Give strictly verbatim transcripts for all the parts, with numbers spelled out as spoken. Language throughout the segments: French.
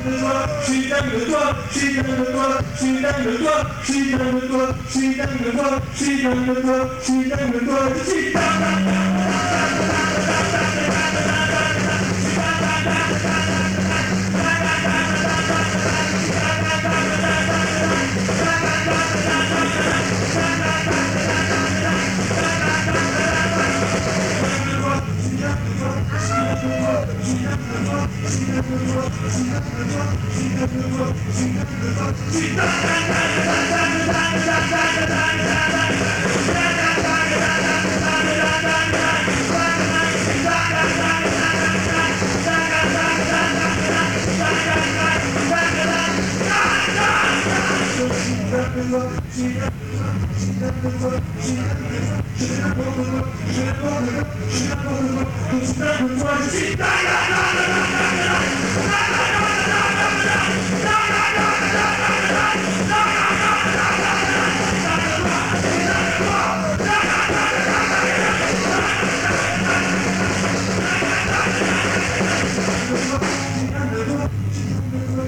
je suis dingue de toi, je suis dingue de toi, je suis dingue de toi, je suis dingue de toi, je suis dingue de toi, je suis dingue de toi, je suis dingue de toi, je suis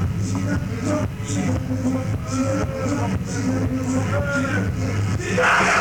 Yeah!